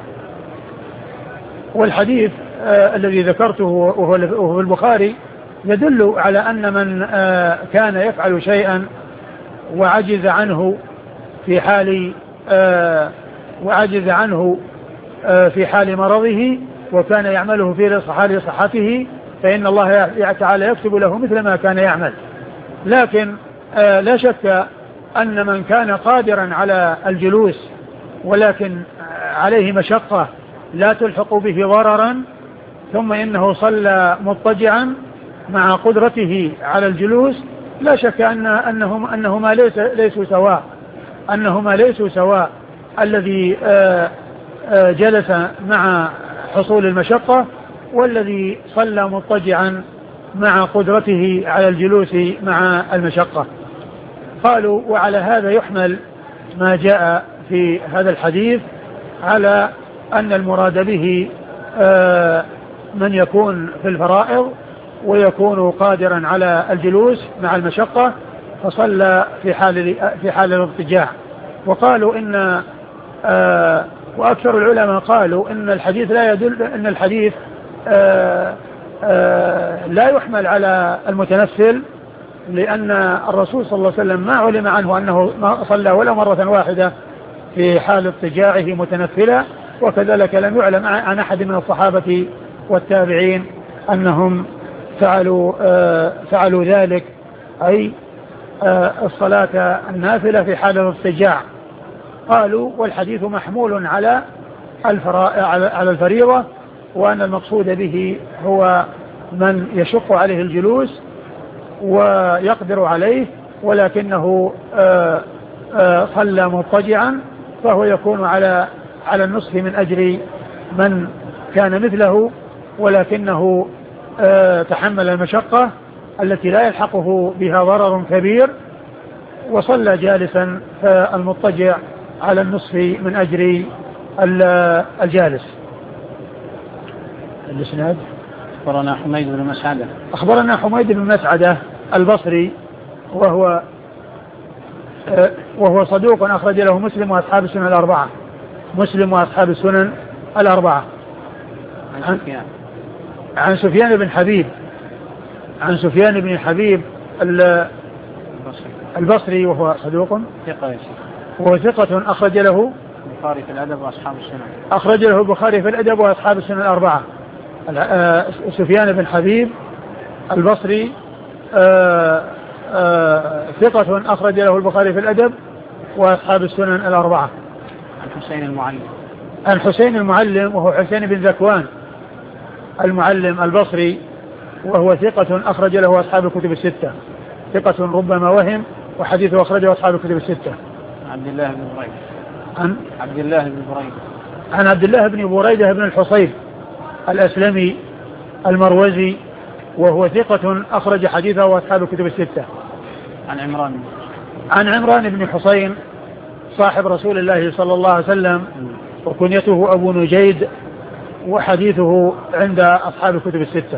والحديث آه الذي ذكرته وهو في البخاري يدل على أن من آه كان يفعل شيئا وعجز عنه في حال آه وعجز عنه آه في حال مرضه وكان يعمله في حال صحته، فإن الله تعالى يكتب له مثل ما كان يعمل. لكن آه لا شك أن من كان قادرا على الجلوس ولكن عليه مشقة لا تلحق به ضررا، ثم إنه صلى مضطجعا مع قدرته على الجلوس، لا شك أن أنهما, أنهما ليس ليسوا سواء أنهما ليسوا سواء الذي آآ آآ جلس مع حصول المشقة والذي صلى مضطجعا مع قدرته على الجلوس مع المشقة. قالوا وعلى هذا يحمل ما جاء في هذا الحديث على أن المراد به من يكون في الفرائض ويكون قادرا على الجلوس مع المشقة فصلى في حال في حال الاضطجاع. وقالوا إن آه وأكثر العلماء قالوا إن الحديث لا يدل إن الحديث آه آه لا يحمل على المتنفل، لأن الرسول صلى الله عليه وسلم ما علم عنه أنه صلى ولا مرة واحدة في حال اضطجاعه متنفلا، وكذلك لم يعلم عن أحد من الصحابة والتابعين أنهم فعلوا آه فعلوا ذلك، أي آه الصلاة النافلة في حال الاضطجاع. قالوا والحديث محمول على على الفريضة، وأن المقصود به هو من يشق عليه الجلوس ويقدر عليه ولكنه آه آه صلى مضطجعا، فهو يكون على على النصف من أجر من كان مثله، ولكنه آه تحمل المشقة التي لا يلحقه بها ضرر كبير وصلى جالسا، فالمضطجع على النصف من أجر الجالس. الإسناد أخبرنا حميد بن مسعدة أخبرنا حميد بن مسعدة البصري وهو وهو صدوق أخرج له مسلم وأصحاب السنن الأربعة مسلم وأصحاب السنن الأربعة عن سفيان عن سفيان بن حبيب عن سفيان بن حبيب البصري وهو صدوق ثقة وهو ثقة أخرج له البخاري في الأدب وأصحاب السنن أخرج له البخاري في الأدب وأصحاب السنن الأربعة. سفيان بن حبيب البصري آآ آآ ثقة أخرج له البخاري في الأدب وأصحاب السنن الأربعة. عن حسين المعلم عن حسين المعلم وهو حسين بن ذكوان المعلم البصري وهو ثقة أخرج له أصحاب الكتب الستة، ثقة ربما وهم وحديثه أخرجه أصحاب الكتب الستة. عبد الله بن بريدة عن عبد الله بن بريدة عن عبد الله بن بريدة بن الحصيب الأسلمي المروزي وهو ثقة أخرج حديثه أصحاب الكتب الستة. عن عمران عن عمران بن حسين صاحب رسول الله صلى الله عليه وسلم وكنيته أبو نجيد وحديثه عند أصحاب الكتب الستة.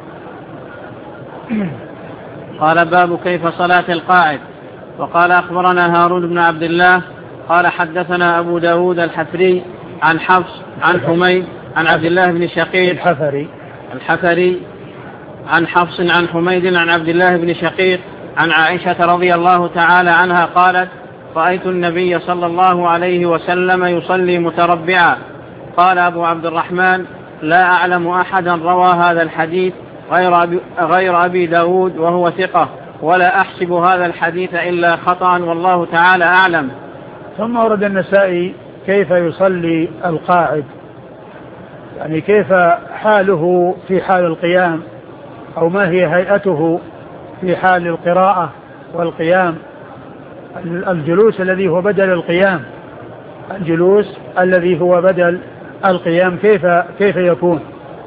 قال باب كيف صلاة القاعد. وقال أخبرنا هارون بن عبد الله قال حدثنا أبو داود الحفري عن حفص عن حميد عن عبد الله بن شقيق الحفري الحفري عن حفص عن حميد عن عبد الله بن شقيق عن عائشة رضي الله تعالى عنها قالت رأيت النبي صلى الله عليه وسلم يصلي متربعا. قال أبو عبد الرحمن لا أعلم أحدا روى هذا الحديث غير أبي, غير أبي داود وهو ثقة، ولا أحسب هذا الحديث إلا خطأ والله تعالى أعلم. ثم ورد النسائي كيف يصلي القاعد، يعني كيف حاله في حال القيام، أو ما هي هيئته في حال القراءة والقيام، الجلوس الذي هو بدل القيام الجلوس الذي هو بدل القيام كيف كيف يكون.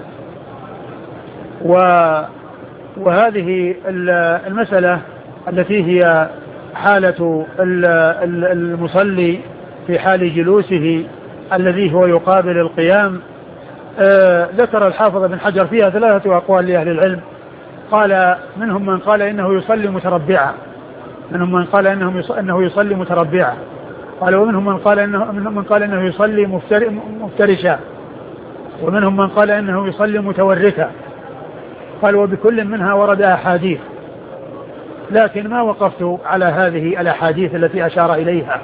وهذه المسألة التي هي حالة المصلي في حال جلوسه الذي هو يقابل القيام، آه ذكر الحافظ بن حجر فيها ثلاثة أقوال لأهل العلم. قال منهم من قال إنه يصلي متربعا منهم من قال إنه إنه يصلي متربعا قال ومنهم من قال إنه من قال إنه يصلي مفترشا، ومنهم من قال إنه يصلي متوركا. قال وبكل منها ورد أحاديث، لكن ما وقفت على هذه الأحاديث التي أشار إليها.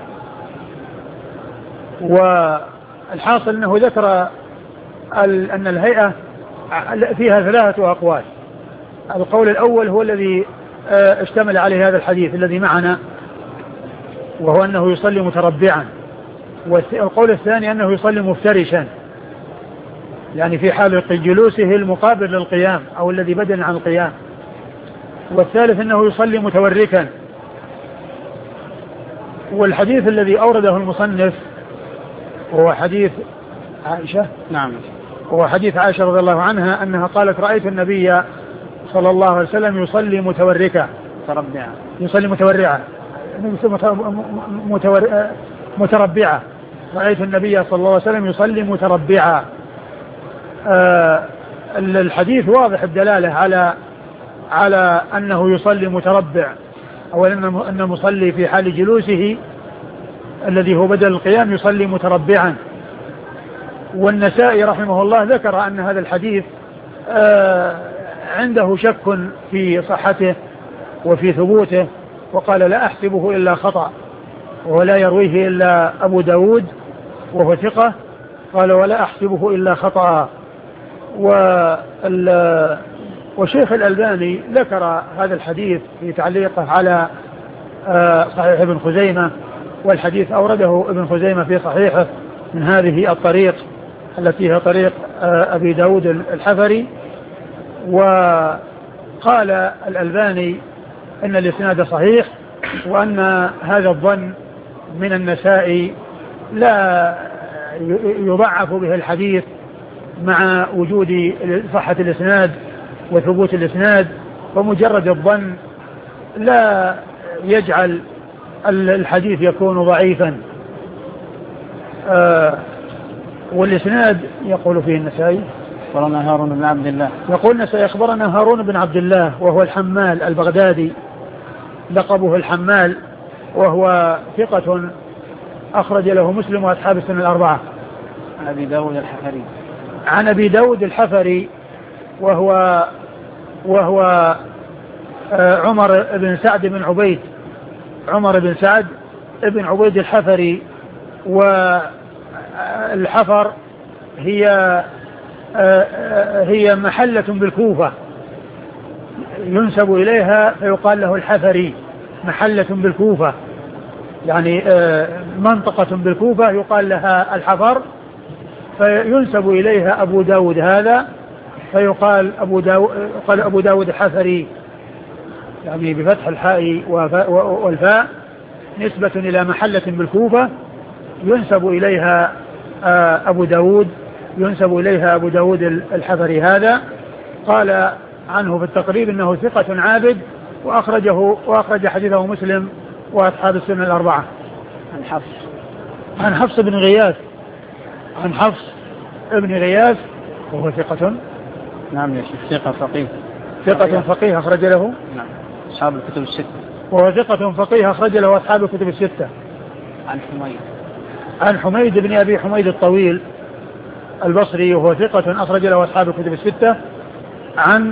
والحاصل أنه ذكر أن الهيئة فيها ثلاثة أقوال. القول الأول هو الذي اشتمل عليه هذا الحديث الذي معنا، وهو أنه يصلي متربعا. والقول الثاني أنه يصلي مفترشا، يعني في حال جلوسه المقابل للقيام أو الذي بدل عن القيام. والثالث أنه يصلي متوركا. والحديث الذي أورده المصنف هو حديث عائشة نعم هو حديث عائشة رضي الله عنها أنها قالت رأيت النبي صلى الله عليه وسلم يصلي متوركا متربعا يصلي متورعا متور... متربعا رأيت النبي صلى الله عليه وسلم يصلي متربعا. آه الحديث واضح الدلالة على على أنه يصلي متربع، أو أن المصلي في حال جلوسه الذي هو بدل القيام يصلي متربعا. والنسائي رحمه الله ذكر أن هذا الحديث آه عنده شك في صحته وفي ثبوته، وقال لا أحسبه إلا خطأ، ولا يرويه إلا أبو داود وهو ثقة، قال ولا أحسبه إلا خطأ. وشيخ الألباني ذكر هذا الحديث في تعليقه على صحيح ابن خزيمة، والحديث أورده ابن خزيمة في صحيحه من هذه الطريق التي هي طريق أبي داود الحفري. وقال الألباني أن الإسناد صحيح، وأن هذا الظن من النسائي لا يضعف به الحديث مع وجود صحة الإسناد وثبوت الإسناد، ومجرد الظن لا يجعل الحديث يكون ضعيفا. آه والإسناد يقول فيه النسائي أخبرنا هارون بن عبد الله، يقول النسائي أخبرنا هارون بن عبد الله وهو الحمال البغدادي، لقبه الحمال، وهو ثقة أخرج له مسلم وأصحاب السنن الأربعة. عن أبي داود الحفري عن أبي داود الحفري وهو وهو عمر بن سعد بن عبيد عمر بن سعد بن عبيد الحفري. والحفر هي هي محلة بالكوفة ينسب إليها فيقال له الحفري، محلة بالكوفة يعني منطقة بالكوفة يقال لها الحفر، فينسب إليها أبو داود هذا فيقال أبو داود, قال أبو داود الحفري، يعني بفتح الحاء والفاء، نسبة إلى محلة بالكوفة ينسب إليها أبو داود ينسب إليها أبو داود الحفري هذا. قال عنه في التقريب إنه ثقة عابد، وأخرجه وأخرج حديثه مسلم وأصحاب السنن الأربعة. عن حفص عن حفص بن غياث عن حفص بن غياث وهو ثقة. نعم يا شيخ، ثقة فقيه ثقة فقيه أخرج له نعم أصحاب الكتب الستة. وهو ثقة فقيه أخرج له أصحاب الكتب الستة. عن حميد عن حميد بن أبي حميد الطويل البصري وهو ثقة أخرج له أصحاب الكتب الستة. عن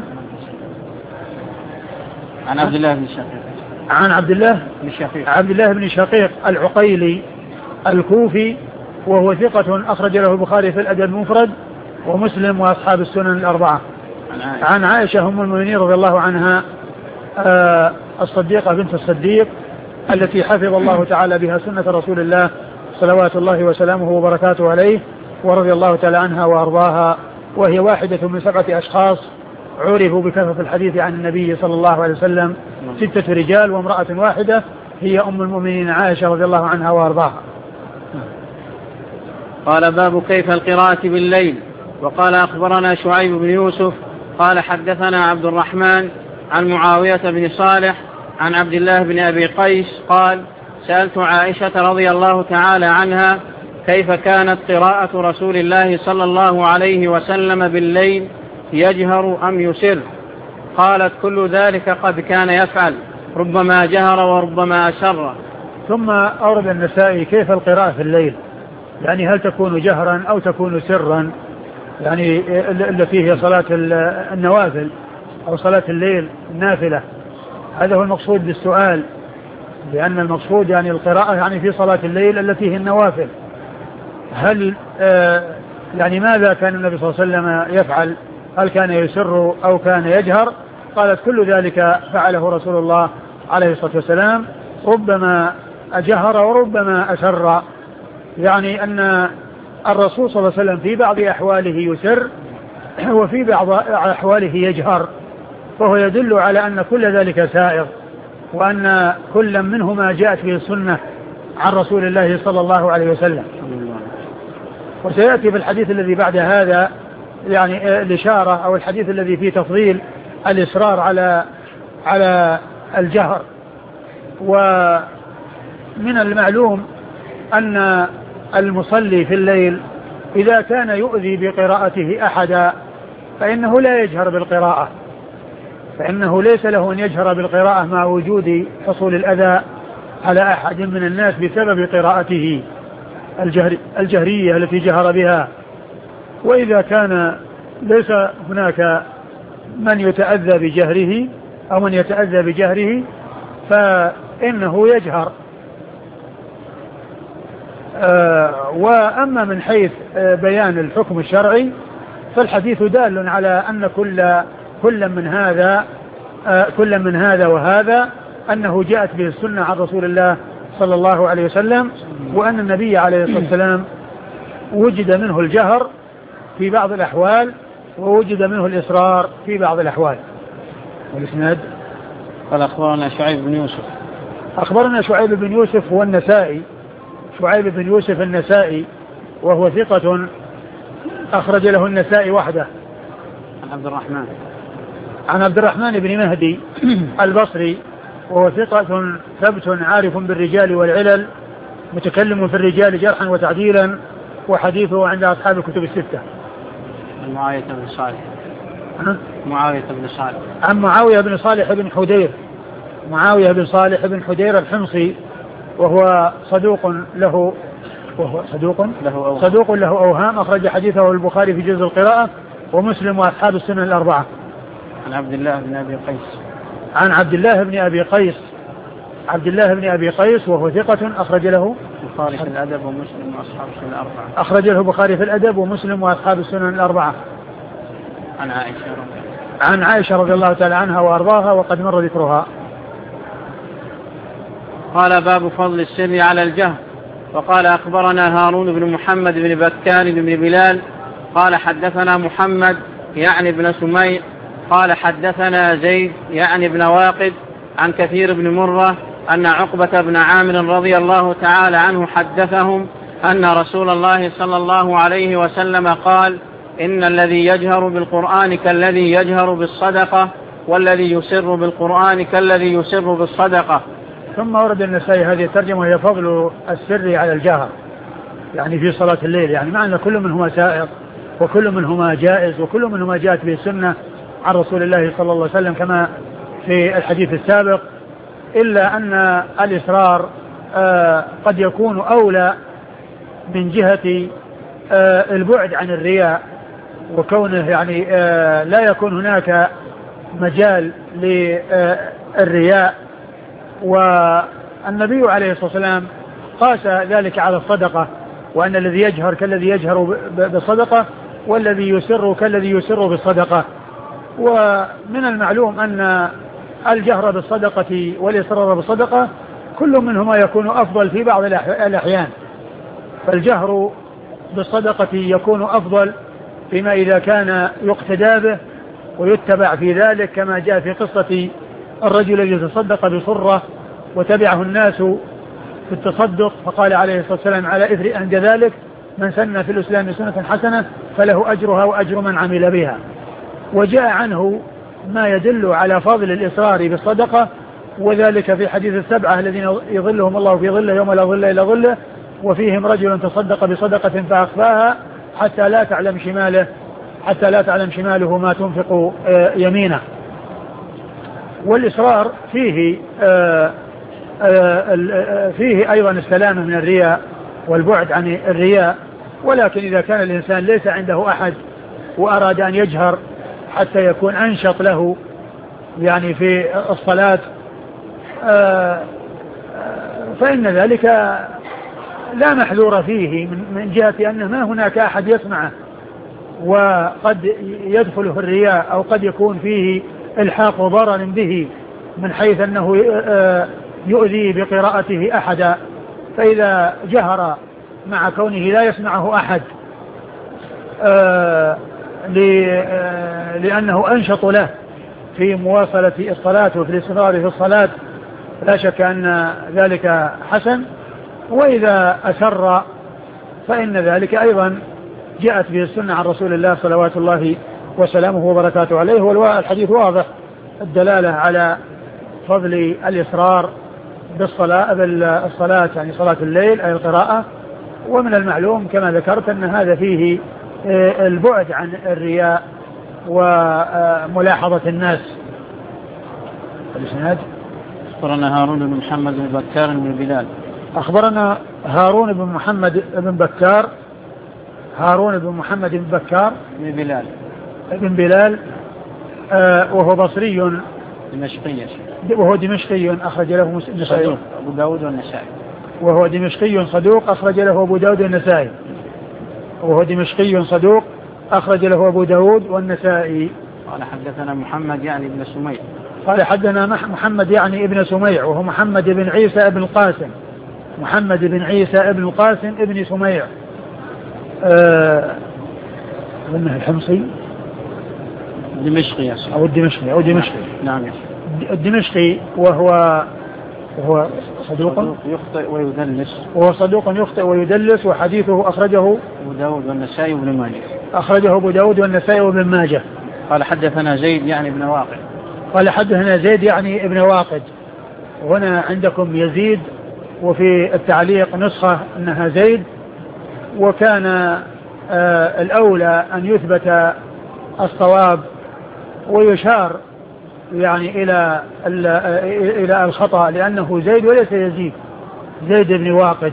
عن عبد الله بن شقيق عن عبد الله بن شقيق عبد الله بن شقيق العقيلي الكوفي وهو ثقة أخرج له البخاري في الأدب المفرد ومسلم وأصحاب السنن الأربعة. عن عائشة, عن عائشة أم المؤمنين رضي الله عنها آه الصديقة بنت الصديق التي حفظ الله تعالى بها سنة رسول الله صلوات الله وسلامه وبركاته عليه، ورضي الله تعالى عنها وأرضاها، وهي واحدة من سبعة أشخاص عرفوا بكثرة الحديث عن النبي صلى الله عليه وسلم، ستة رجال وامرأة واحدة هي أم المؤمنين عائشة رضي الله عنها وأرضاها. قال باب كيف القراءة بالليل. وقال أخبرنا شعيب بن يوسف قال حدثنا عبد الرحمن عن معاوية بن صالح عن عبد الله بن أبي قيس قال سألت عائشة رضي الله تعالى عنها كيف كانت قراءة رسول الله صلى الله عليه وسلم بالليل، يجهر أم يسر؟ قالت كل ذلك قد كان يفعل، ربما جهر وربما أسر. ثم أورد النسائي كيف القراءة في الليل، يعني هل تكون جهرا أو تكون سرا، يعني التي هي صلاة النوافل أو صلاة الليل النافلة. هذا هو المقصود بالسؤال، لأن المقصود يعني القراءة يعني في صلاة الليل التي هي النوافل. هل آه يعني ماذا كان النبي صلى الله عليه وسلم يفعل؟ هل كان يسر أو كان يجهر؟ قالت كل ذلك فعله رسول الله عليه الصلاة والسلام، ربما أجهر وربما أسر، يعني أن الرسول صلى الله عليه وسلم في بعض أحواله يسر وفي بعض أحواله يجهر، فهو يدل على أن كل ذلك سائغ، وأن كل منهما جاءت به السنة عن رسول الله صلى الله عليه وسلم. وسيأتي في الحديث الذي بعد هذا يعني الإشارة أو الحديث الذي فيه تفضيل الإصرار على على الجهر. ومن المعلوم أن المصلي في الليل إذا كان يؤذي بقراءته أحدا فإنه لا يجهر بالقراءة، فإنه ليس له أن يجهر بالقراءة مع وجود حصول الأذى على أحد من الناس بسبب قراءته الجهر الجهرية التي جهر بها. وإذا كان ليس هناك من يتأذى بجهره أو من يتأذى بجهره فإنه يجهر. آه وأما من حيث آه بيان الحكم الشرعي فالحديث دال على أن كل كل من هذا آه كل من هذا وهذا أنه جاءت به السنة عن رسول الله صلى الله عليه وسلم، وأن النبي عليه الصلاة والسلام وجد منه الجهر في بعض الأحوال ووجد منه الإصرار في بعض الأحوال. والإسناد قال أخبرنا شعيب بن يوسف. أخبرنا شعيب بن يوسف والنسائي، شعيب بن يوسف النسائي وهو ثقة أخرج له النسائي وحده. عن عبد الرحمن عن عبد الرحمن بن مهدي البصري وهو ثقة ثبت عارف بالرجال والعلل متكلم في الرجال جرحا وتعديلا وحديثه عند أصحاب الكتب الستة. عن معاوية بن صالح معاوية بن صالح عن معاوية بن صالح بن حدير معاوية بن صالح بن حدير الحمصي وهو صدوق له وهو صدوق له أوهام. صدوق له أوهام أخرج حديثه البخاري في جزء القراءة ومسلم وأصحاب السنن الأربعة. عن عبد الله بن أبي قيس عن عبد الله بن أبي قيس عبد الله بن أبي قيس وهو ثقة أخرج له البخاري في الأدب ومسلم وأصحاب السنن الأربعة. أخرج له البخاري في الأدب ومسلم وأصحاب السنن الأربعة. عن عائشة رضي عن عائشة رضي الله تعالى عنها وأرضاها وقد مر ذكرها. قال باب فضل السر على الجهر. وقال أخبرنا هارون بن محمد بن بكار بن بلال قال حدثنا محمد يعني بن سمير قال حدثنا زيد يعني بن واقد عن كثير بن مرة أن عقبة بن عامر رضي الله تعالى عنه حدثهم أن رسول الله صلى الله عليه وسلم قال إن الذي يجهر بالقرآن كالذي يجهر بالصدقة والذي يسر بالقرآن كالذي يسر بالصدقة. ثم ورد النسائي هذه الترجمة وهي فضل السر على الجهر يعني في صلاة الليل، يعني معنى كل منهما سائق وكل منهما جائز وكل منهما جاءت به السنة عن رسول الله صلى الله عليه وسلم كما في الحديث السابق، إلا أن الإصرار آه قد يكون أولى من جهة آه البعد عن الرياء وكونه يعني آه لا يكون هناك مجال للرياء. والنبي عليه الصلاة والسلام قاس ذلك على الصدقة، وأن الذي يجهر كالذي يجهر بالصدقة والذي يسر كالذي يسر بالصدقة. ومن المعلوم أن الجهر بالصدقة والإصرار بالصدقة كل منهما يكون أفضل في بعض الأحيان، فالجهر بالصدقة يكون أفضل فيما إذا كان يقتدى به ويتبع في ذلك، كما جاء في قصة الرجل الذي تصدق بصرة وتبعه الناس في التصدق فقال عليه الصلاة والسلام على إثر عند ذلك من سن في الإسلام سنة حسنة فله أجرها وأجر من عمل بها. وجاء عنه ما يدل على فضل الإصرار بالصدقة، وذلك في حديث السبعة الذين يظلهم الله في ظله يوم لا ظل إلا ظله، وفيهم رجل تصدق بصدقة فأخفاها حتى لا تعلم شماله حتى لا تعلم شماله ما تنفق يمينه. والإصرار فيه آآ آآ فيه أيضا السلامة من الرياء والبعد عن الرياء، ولكن إذا كان الإنسان ليس عنده أحد وأراد أن يجهر حتى يكون أنشط له يعني في الصلاة فإن ذلك لا محذور فيه من جهة أن ما هناك أحد يسمعه، وقد يدخله الرياء أو قد يكون فيه الحاق ضرر به من حيث أنه يؤذي بقراءته أحدا. فإذا جهر مع كونه لا يسمعه أحد لأنه أنشط له في مواصلة الصلاة وفي الاستمرار في الصلاة لا شك أن ذلك حسن. وإذا أسر فإن ذلك أيضا جاءت به السنة عن رسول الله صلوات الله وسلامه وبركاته عليه، والحديث واضح الدلالة على فضل الإصرار بالصلاة بالصلاة يعني صلاة الليل أي القراءة. ومن المعلوم كما ذكرت أن هذا فيه البعد عن الرياء وملاحظة الناس. الإسناد أخبرنا هارون بن محمد بن بكار بن بلال. أخبرنا هارون بن محمد بن بكار هارون بن محمد بن بكار بن بلال بن بلال آه وهو بصري دمشقي وهو دمشقي أخرج له النسائي أبو داود والنسائي وهو دمشقي صدوق أخرج له أبو داود والنسائي وهو دمشقي صدوق أخرج له أبو داود والنسائي. قال حدثنا محمد يعني ابن سميع قال حدثنا محمد يعني ابن سميع وهو محمد بن عيسى ابن القاسم محمد بن عيسى ابن القاسم ابن سميع آه الحمصي دمشقي أو الدمشقي أو دمشقي نعم الدمشقي وهو وهو صدوق يخطئ ويدلس وهو صدوق يخطئ ويدلس وحديثه أخرجه أبو داود والنسائي وابن ماجه أخرجه أبو داود والنسائي وابن ماجه. قال حدثنا زيد يعني ابن واقد قال حدثنا زيد يعني ابن واقد. وهنا عندكم يزيد وفي التعليق نسخة أنها زيد وكان آه الأولى أن يثبت الصواب ويشار يعني إلى إلى الخطأ لأنه زيد وليس يزيد زيد بن واقد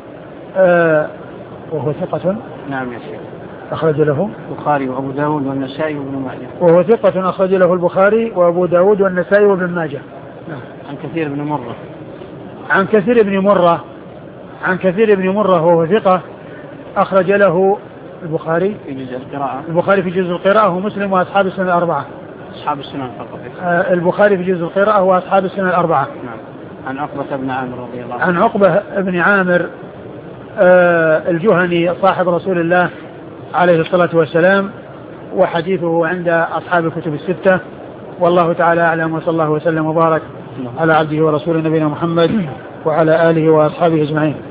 آه وهو ثقة. نعم يا شيخ أخرج له البخاري وأبو داود والنسائي وابن ماجه. وهو ثقة أخرج له البخاري وأبو داود والنسائي وابن ماجه. نعم. عن كثير بن مرة عن كثير بن مرة عن كثير بن مرة وهو ثقة أخرج له البخاري في جزء القراءة البخاري في جزء القراءة ومسلم وأصحاب السنة الأربعة. أصحاب السنة فقط. آه البخاري في جزء القراءة وأصحاب السنة الأربعة. نعم. عن عقبة بن عامر رضي الله عنه. عن عقبة بن عامر آه الجهني صاحب رسول الله عليه الصلاة والسلام وحديثه عند أصحاب الكتب الستة. والله تعالى أعلم وصلى الله وسلم وبارك على عبده ورسوله نبينا محمد وعلى آله وأصحابه أجمعين.